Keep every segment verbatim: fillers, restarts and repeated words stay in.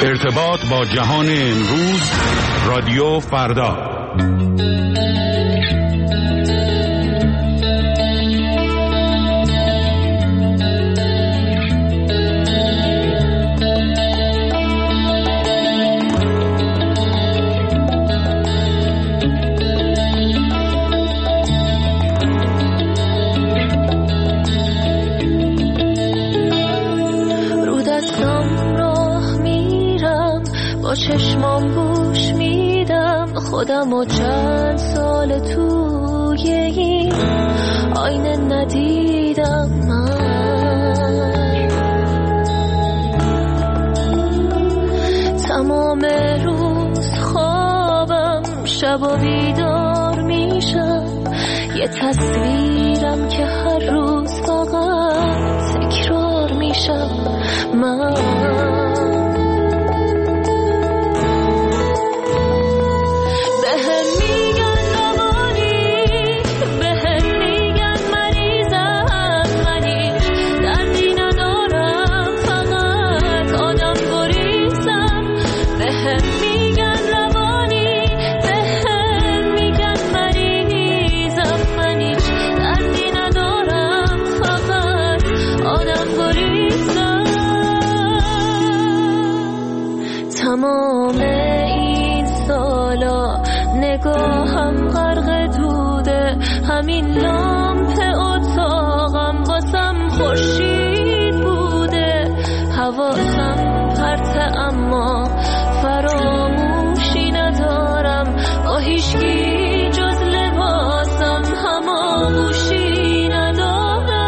ارتباط با جهان امروز، رادیو فردا. چشمام گوش میدم خودم و چند سال توی این آینه ندیدم من. تمام روز خوابم شب و بیدار میشم، یه تصویرم که هر روز فقط تکرار میشم من. تمام این سالا نگاهم غرق دوده، همین لامپ اتاقم واسم خورشید بوده. حواسم پرته اما فراموشی ندارم، با هیچکی جز لباسم هماغوشی ندارم.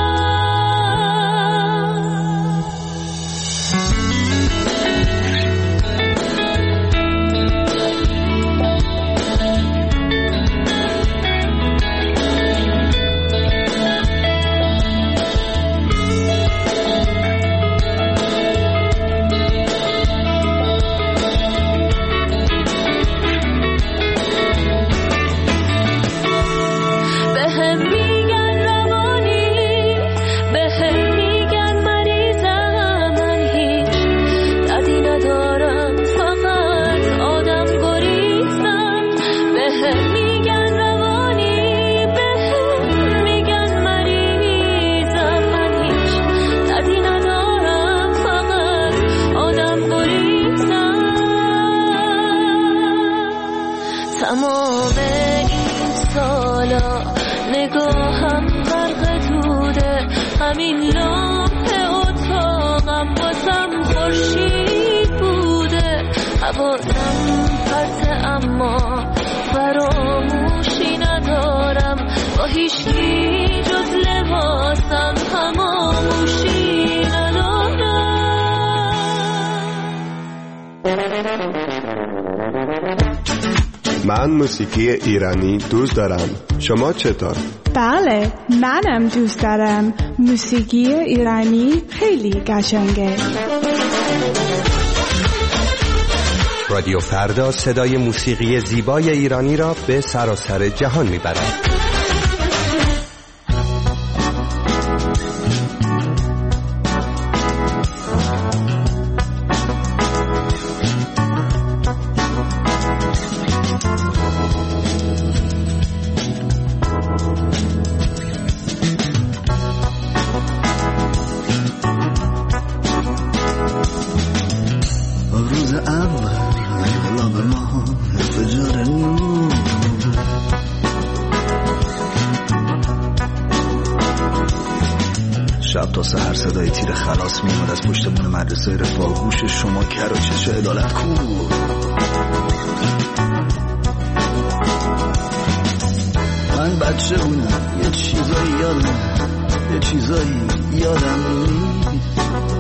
تمام این سالا نگاهم غرق دوده، همین لامپ اتاقم واسم خورشید بوده. حواسم پرته اما فراموشی ندارم، با هیچکی جز لباسم هماغوشی ندارم. من موسیقی ایرانی دوست دارم. شما چطور؟ بله، منم دوست دارم. موسیقی ایرانی خیلی قشنگه. رادیو فردا صدای موسیقی زیبای ایرانی را به سراسر جهان میبرد. شب تا سحر صدای تیر خلاص میومد از پشتمون مدرسه رفاه. گوش شما کر و چش عدالت کو. من بچه بودم یه چیزایی یادم یه چیزایی یادم نیست.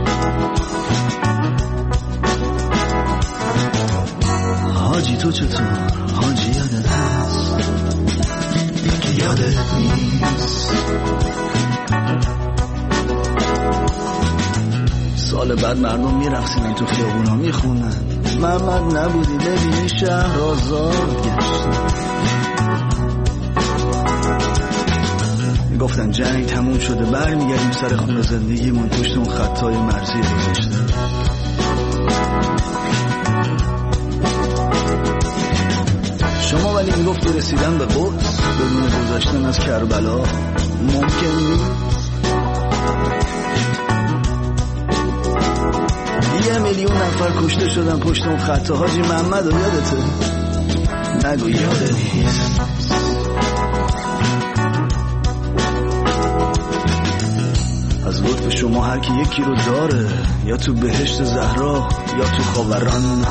حاجی تو چطور؟ حاجی یادت هست که یادت نیست. سال بعد مردم میرقصیدن تو خیابونا میخونن محمد نبودی ببینی شهر آزاد گشت. گفتن جنگ تموم شده برمیگردیم سر خونه زندگیمون پشت اون خطای مرزی گذاشتن. یکی میگفت رسیدن به قدس بدون گذشتن از کربلا ممکن نیست. یه میلیون نفر کشته شدن پشت اون خط حاجی محمد رو یادته؟ نگو یاده نیست. از لطف شما هر کی یکی رو داره، یا تو بهشت زهرا یا تو خاوران.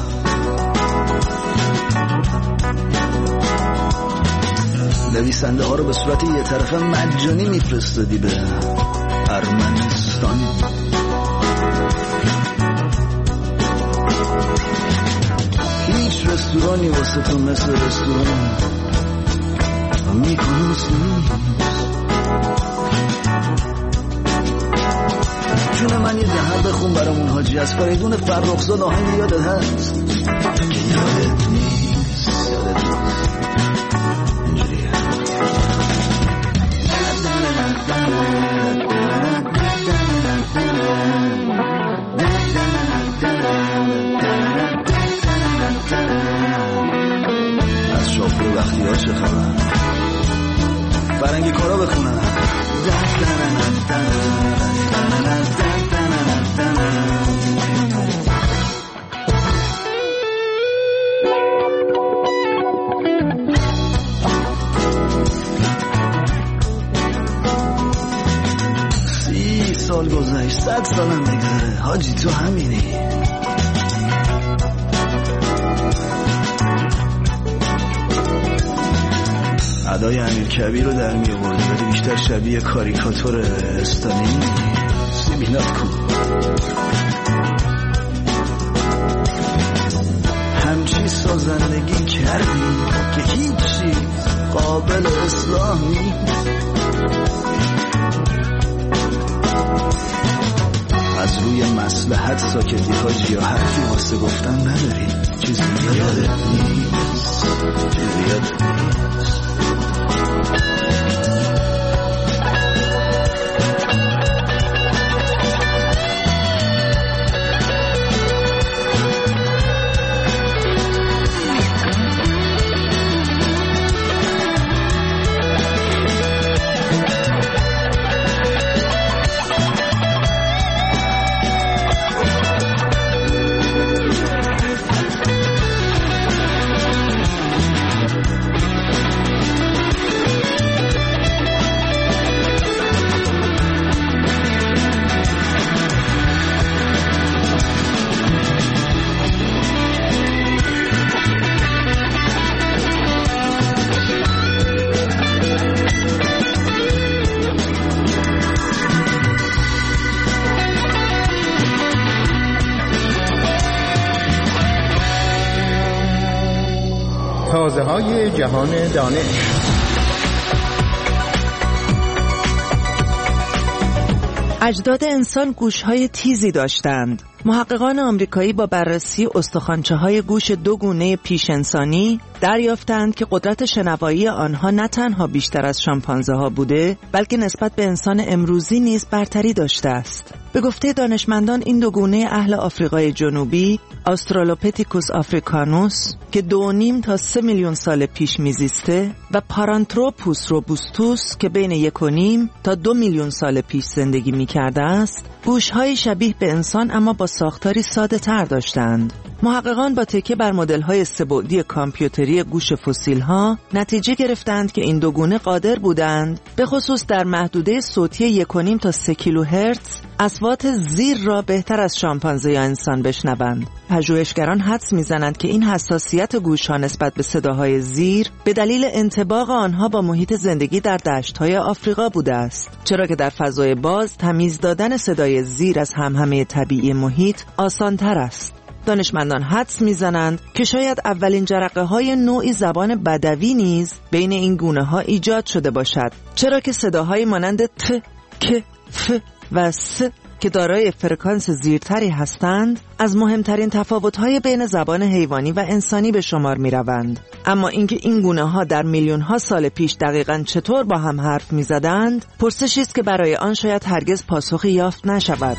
نویسنده ها رو به صورت یه طرفه مجانی میفرستادی به ارمنستان. هیچ رستورانی واسه تو مثل رستوران میکنوس نیست. جون من یه دهر بخون برامون حاجی از فریدون فرخزاد آهنگ یادت هست که یادت نیست. یادت نیست اینجوریه. از شاپور وقتی ها چه خبر؟ فرنگی کارا بخونن. سی سال گذشت، صد سالم بگذره حاجی تو همینی. ادای امیر کبیر رو در می آوردی ولی بیشتر شبیه کاریکاتور استالین. سیبیلات کن همچی سازندگی کردی که هیچی قابل اصلاح نیست. از روی مصلحت ساکتی حاجی، یا حرفی واسه گفتن نداری؟ چیزی یادت نیست. چیزی یادت نیست. تازه‌های جهان دانش. اجداد انسان گوش‌های تیزی داشتند. محققان آمریکایی با بررسی استخوانچه‌های گوش دو گونه پیش انسانی دریافتند که قدرت شنوایی آنها نه تنها بیشتر از شامپانزه‌ها بوده، بلکه نسبت به انسان امروزی نیز برتری داشته است. به گفته دانشمندان این دو گونه اهل آفریقای جنوبی، آسترالوپیتیکوس آفریکانوس که دو نیم تا سه میلیون سال پیش میزیسته و پارانتروپوس روبوستوس که بین یک و نیم تا دو میلیون سال پیش زندگی میکرده است، گوش‌های شبیه به انسان اما با ساختاری ساده تر داشتند. محققان با تکیه بر مدل‌های سه‌بعدی کامپیوتری گوش فسیل‌ها نتیجه گرفتند که این دو گونه قادر بودند به خصوص در محدوده صوتی یک و نیم تا سه کیلوهرتز اصوات زیر را بهتر از شامپانزه یا انسان بشنوند. پژوهشگران حدس می‌زنند که این حساسیت گوش‌ها نسبت به صداهای زیر به دلیل انطباق آنها با محیط زندگی در دشت‌های آفریقا بوده است، چرا که در فضای باز تمیز دادن صدای زیر از همهمه طبیعی محیط آسان‌تر است. دانشمندان حدس می‌زنند که شاید اولین جرقه‌های نوعی زبان بدوی نیز بین این گونه‌ها ایجاد شده باشد، چرا که صداهای مانند ت، ک، ف و س که دارای فرکانس زیرتری هستند از مهمترین تفاوت‌های بین زبان حیوانی و انسانی به شمار می‌روند. اما اینکه این گونه‌ها در میلیون‌ها سال پیش دقیقاً چطور با هم حرف می‌زدند، پرسشی است که برای آن شاید هرگز پاسخی یافت نشود.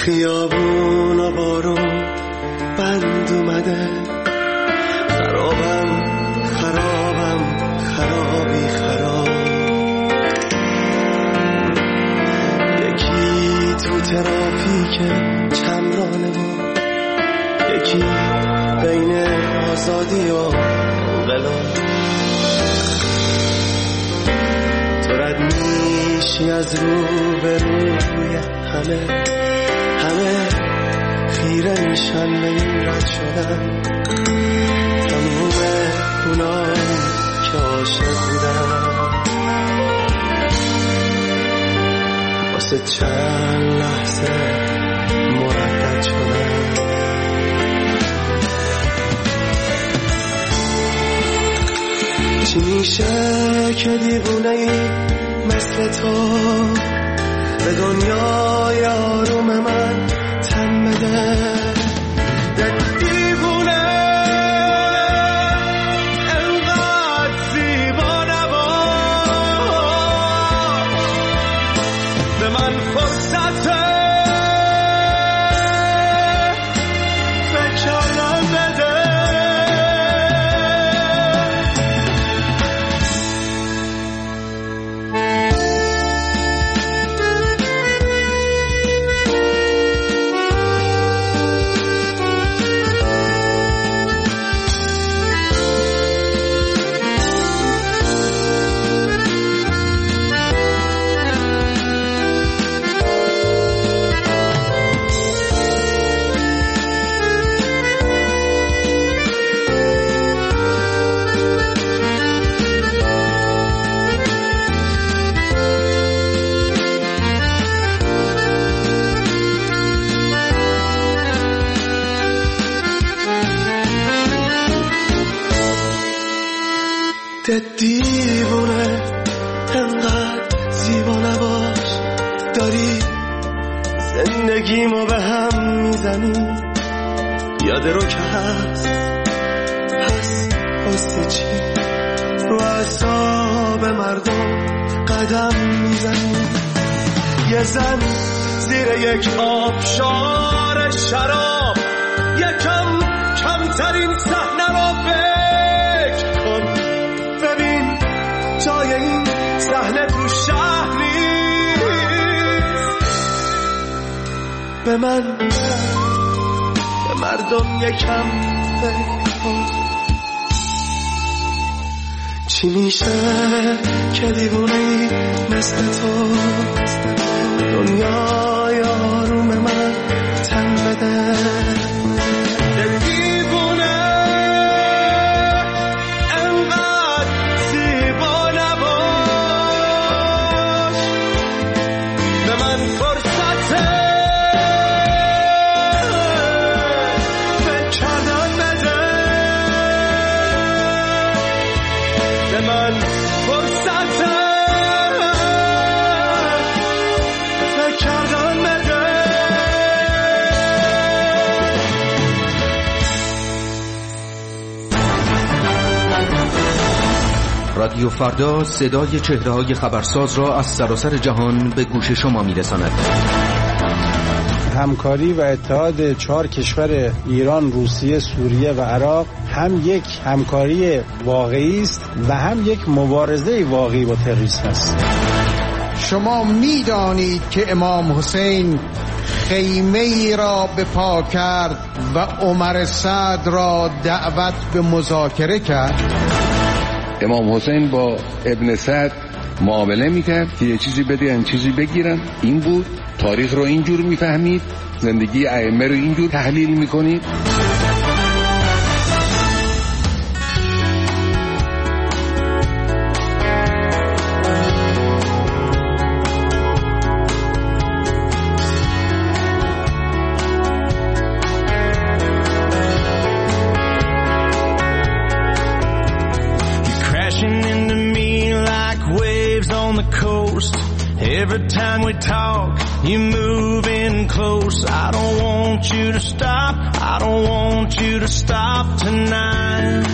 خیابون و بارون بند اومده، خرابم خرابم خرابی خراب. یکی تو ترافیک چمرانه و یکی بین آزادی و انقلاب. تو رد میشی از رو به روی همه، همه خیره میشن به این رد شدن. تموم اونایی که عاشق بودن واسه چند لحظه مردد شدن. چی میشه که دیوونه ای مثل تو به دنیای آروم من تن بده؟ یک دیوونه انقدر زیبا نباش، به من فرصت فکر کردن بده. دیوونه انقدر زیبا نباش، داری زندگیمو به هم میزنی. یاد رو که هست پس واسه چی رو اعصاب مردم قدم میزنی؟ یه زن زیر یک آبشار شراب یکم کمترین صحنه رو فکر کن. ببین جای این صحنه تو شهر نیست. به من به مردم یکم فکر کن. چی میشه که دیوونه‌ای مثل تو دنیای آروم من تن بده؟ رادیو فردا صدای چهره‌های خبرساز را از سراسر جهان به گوش شما می‌رساند. همکاری و اتحاد چهار کشور ایران، روسیه، سوریه و عراق هم یک همکاری واقعی است و هم یک مبارزه واقعی با تروریسم است. شما می‌دانید که امام حسین خیمه ای را به پا کرد و عمر سعد را دعوت به مذاکره کرد. امام حسین با ابن سعد معامله میکرد که یه چیزی بده یه چیزی بگیرن. این بود. تاریخ رو اینجور میفهمید، زندگی ائمه رو اینجور تحلیل میکنید. Every time we talk, you're moving close. I don't want you to stop. I don't want you to stop tonight.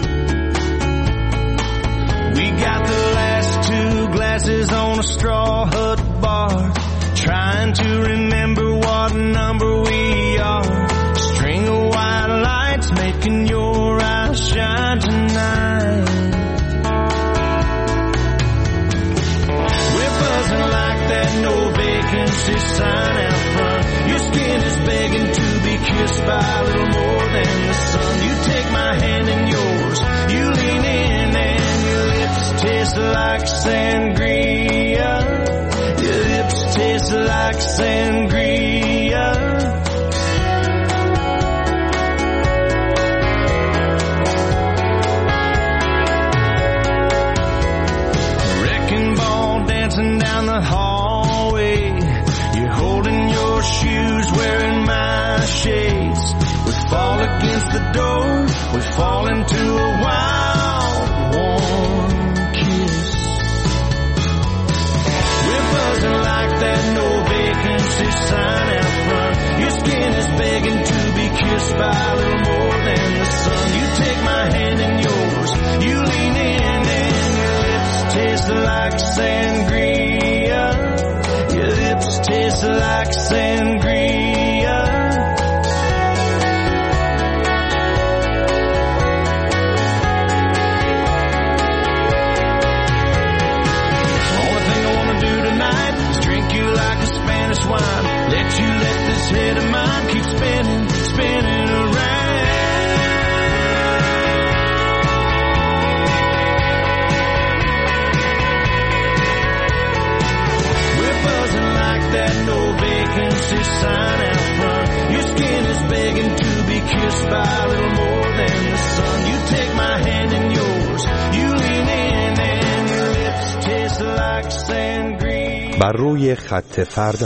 We got the last two glasses on a straw hut bar, trying to remember what what number we are. String of white lights making your eyes shine tonight. We're buzzing like that no vacancy sign out front. Your skin is begging to be kissed by a little more than the sun. You take my hand in yours, you lean in and your lips taste like sangria. Your lips taste like sangria. Wrecking ball dancing down the hallway. You're holding your shoes, wearing my shades. We fall against the door, we fall into a wild, warm kiss. We're buzzing like that no vacancy sign out front. Your skin is begging to be kissed by a little more than the sun. You take my hand in yours, you lean in and your lips taste like sangria. Your lips taste like sangria. Only thing I wanna do tonight is drink you like a Spanish wine. Let you let this head of mine keep spinning, spinning around. We're buzzing like that no vacancy sign out front. Your skin is begging to be kissed by a little more than the sun. You take my hand in yours, you lean in and your lips taste like sangria. بر روی خط فردا.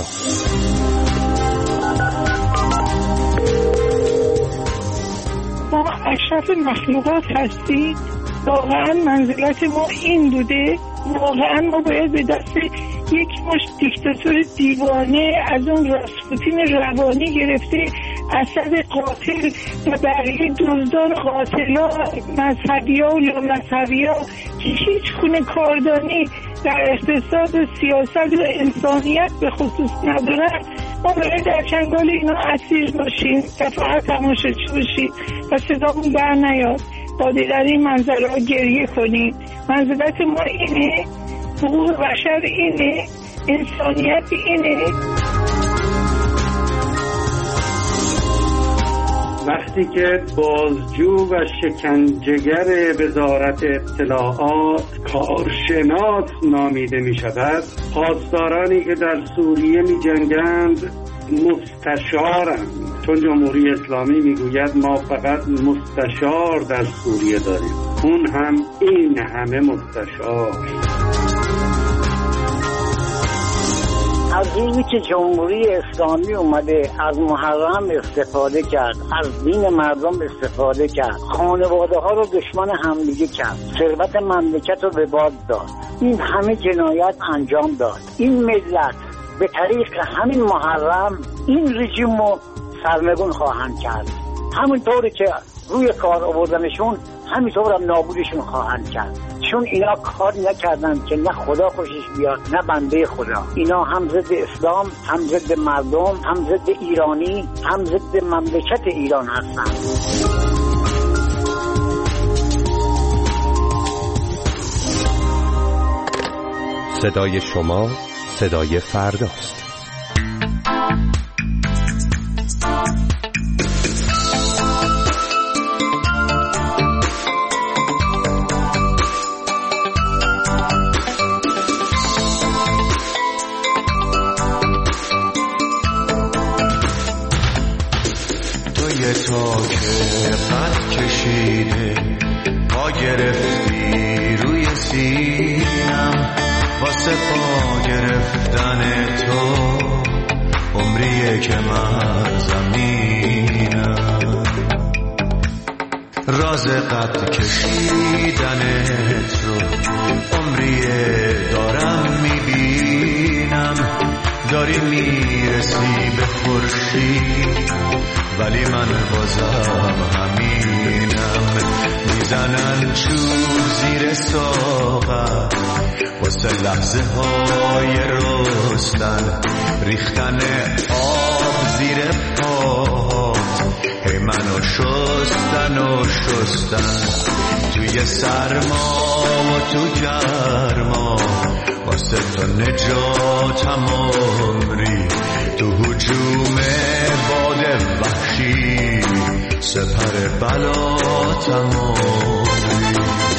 ما اشرف مخلوقات هستیم. واقعا منزلت ما این بوده. واقعا ما باید به دست یک مش دیکتاتور دیوانه از اون راسپوتین روانی گرفته اسد قاتل و بقیه دزدان قاتلا مذهبی ها و لامذهبی ها که هیچ گونه کاردانی در اقتصاد و سیاست و انسانیت به خصوص ندارن، ما باید در چنگال اینا اسیر باشیم و فقط تماشاچی باشیم و صدامون بر نیاد. باید در این منظره ها گریه کنیم. منزلت ما اینه، حقوق بشر اینه، انسانیت اینه. وقتی که بازجو و شکنجهگر وزارت اطلاعات کارشناس نامیده می شود، پاسدارانی که در سوریه می جنگند مستشارند، چون جمهوری اسلامی می گوید ما فقط مستشار در سوریه داریم، اون هم این همه مستشار. از روزی که جمهوری اسلامی اومده از محرم استفاده کرد، از دین مردم استفاده کرد، خانواده ها رو دشمن همدیگه کرد، ثروت مملکت رو به باد داد، این همه جنایت انجام داد، این ملت به طریق همین محرم این رژیم رو سرنگون خواهند کرد. همونطوری که روی کار آوردنشون همینطور هم نابودشون خواهند کرد، چون اینا کار نکردن که نه خدا خوشش بیاد نه بنده خدا. اینا هم ضد اسلام، هم ضد مردم، هم ضد ایرانی، هم ضد مملکت ایران هستن. صدای شما صدای فرداست. تا که قد کشیده پا گرفتی روی سینم، واسه پا گرفتن تو عمریه که من زمینم، راز قد کشیدنت رو عمریه دارم میبینم، داری میرسی به خورشید ولی من بازم همینم، میزنن چوب زیر ساقم واسه لحظه های رستن، ریختن آب زیر پاهات، هی منو شستن و شستن توی سرما و تو گرما، واسه تو نجاتم عمری، تو هجوم باد وحشی سپر بلاتم عمری.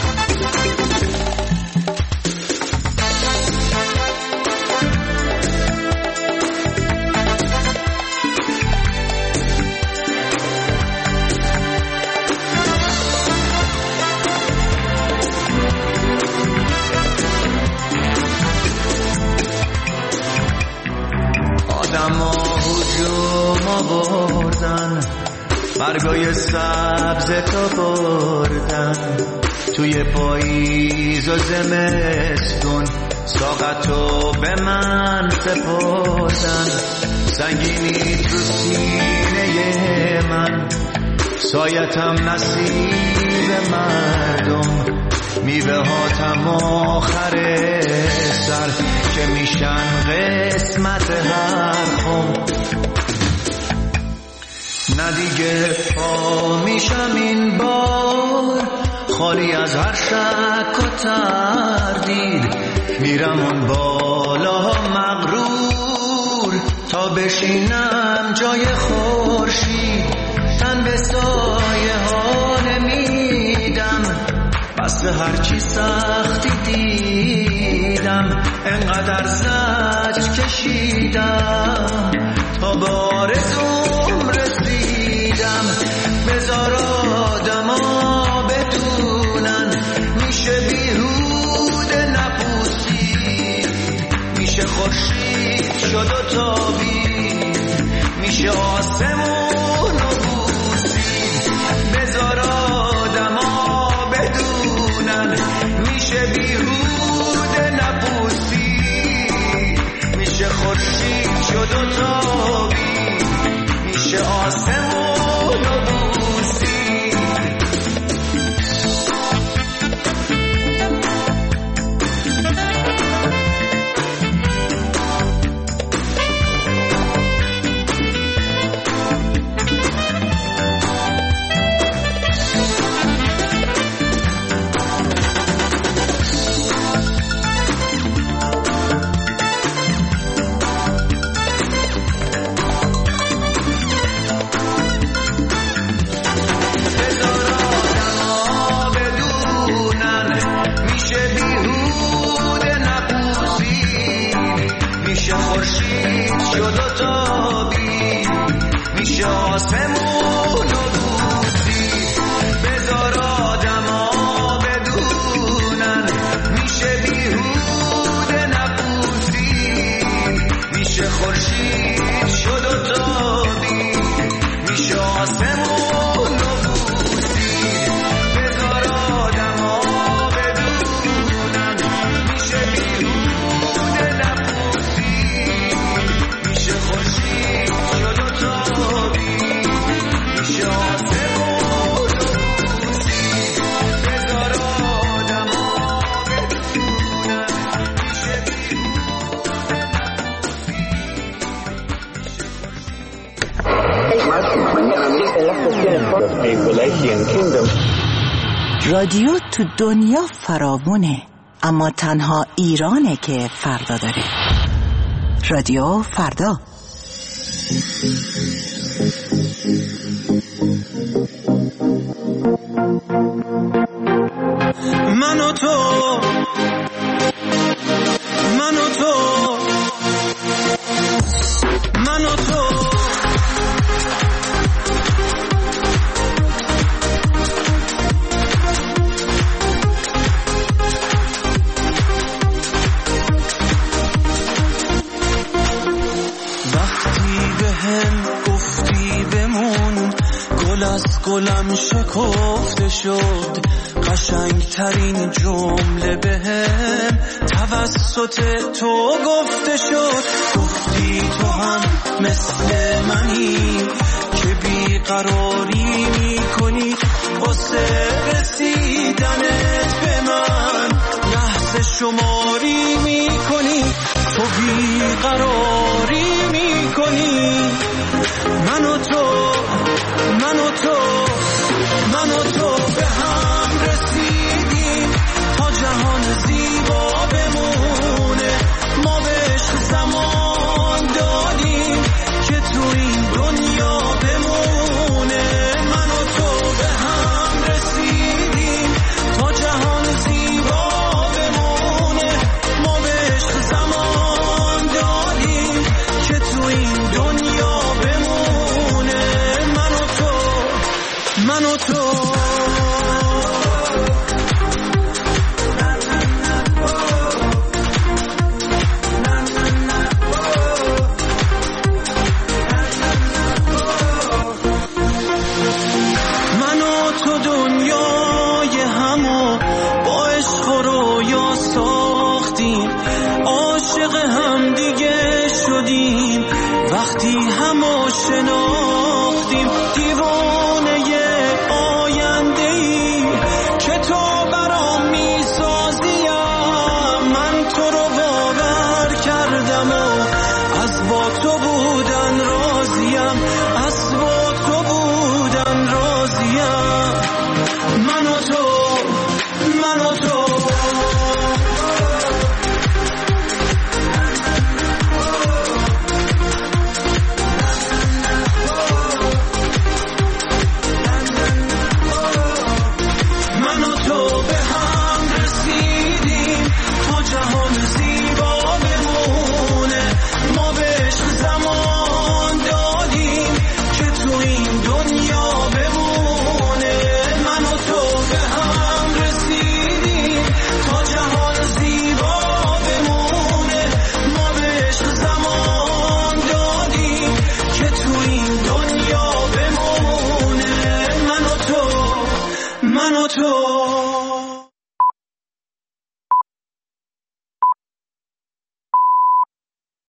برگای سبز تو بردن، توی پاییز و زمستون ساقتو به من سپردن. سنگینی تو سینه من، سایتم نصیب مردم، میوه هاتم آخر سر که میشن قسمت هر خم. نه دیگه پا میشم این بار، خالی از هر شک و تردید، میرم اون بالا مغرور تا بشینم جای خورشید. تن به سایه ها نمیدم، بس به هر چی سختی دیدم، انقدر زجر کشیدم تا بارزوم رسیدم. بذار آدما بدونن میشه بیهوده نپوسید، میشه خورشید شد و تابید، میشه آسمون و بوسید. بذار آدما بدونن میشه بیهوده نپوسید، میشه خورشید شد و تابید، میشه آسمون و بوسید. رادیو تو دنیا فراوونه، اما تنها ایرانه که فردا داره. رادیو فردا. من و تو، من و تو، من و تو، گلم شکفته شد، قشنگترین جمله بهم توسط تو گفته شد. گفتی تو هم مثل منی که بیقراری میکنی واسه رسیدنت به من، لحظه شماری میکنی، تو بیقراری میکنی من و تو من و تو من و تو به هم رسیدیم تا جهان زیبا بمونه. ما به عشق زمان دادیم که تو این دنیا بمونه. من و تو به هم رسیدیم تا جهان زیبا بمونه. ما به عشق زمان دادیم که تو این دنیا بمونه. من و تو من و تو وقتی هم آشنا